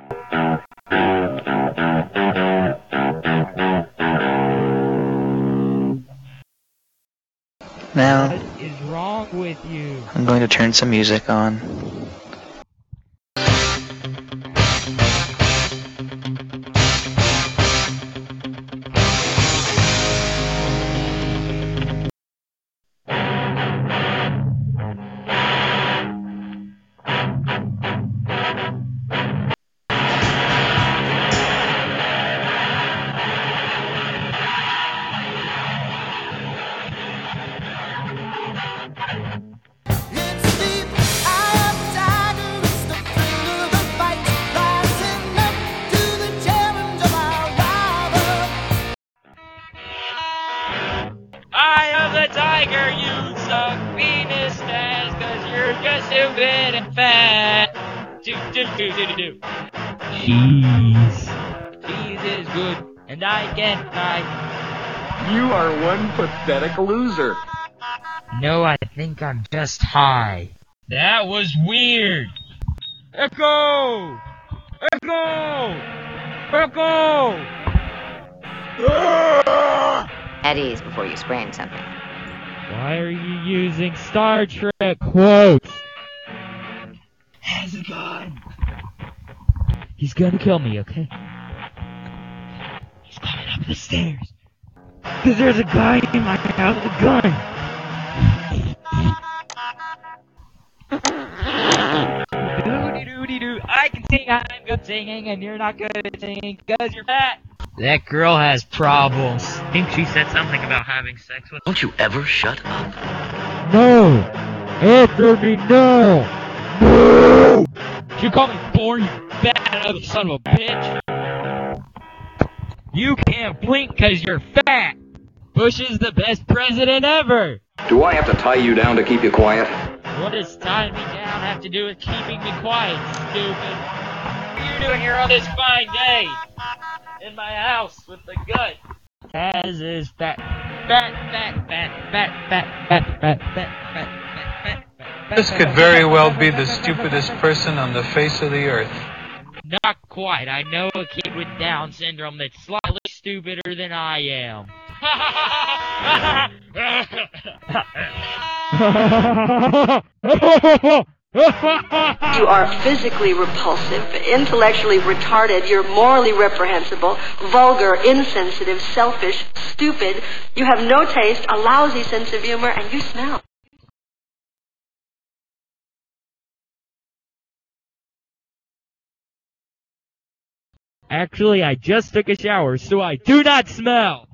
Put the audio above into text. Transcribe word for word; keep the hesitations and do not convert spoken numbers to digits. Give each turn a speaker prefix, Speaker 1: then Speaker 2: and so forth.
Speaker 1: Now,
Speaker 2: what is wrong with you?
Speaker 1: I'm going to turn some music on.
Speaker 2: I am the tiger, you suck penis ass, cause you're just stupid and fat. Do, do, do, do, do, do. Cheese. Cheese is good, and I can fly.
Speaker 3: You are one pathetic loser.
Speaker 2: No, I think I'm just high. That was weird. Echo! Echo! Echo!
Speaker 4: At ease before you sprain something.
Speaker 2: Why are you using Star Trek quotes? Has a gun. He's gonna kill me, okay? He's coming up the stairs. Cause there's a guy in my house with a gun. Doody-doody-doo. I can sing, I'm good at singing, and you're not good at singing cause you're fat. That girl has problems. I think she said something about having sex with.
Speaker 5: Don't you ever shut up.
Speaker 2: No! Answer me no! No! You call me born, you fat ugly son of a bitch! You can't blink cause you're fat! Bush is the best president ever!
Speaker 3: Do I have to tie you down to keep you quiet?
Speaker 2: What does tying me down have to do with keeping me quiet, stupid? What are you doing here on this fine day? In my house with the gun. Taz is fat. Fat, fat, fat, fat, fat, fat, fat, fat, fat, fat.
Speaker 6: This could very well be the stupidest person on the face of the earth.
Speaker 2: Not quite. I know a kid with Down syndrome that's slightly stupider than I am.
Speaker 7: You are physically repulsive, intellectually retarded, you're morally reprehensible, vulgar, insensitive, selfish, stupid, you have no taste, a lousy sense of humor, and you smell.
Speaker 2: Actually, I just took a shower, so I do not smell!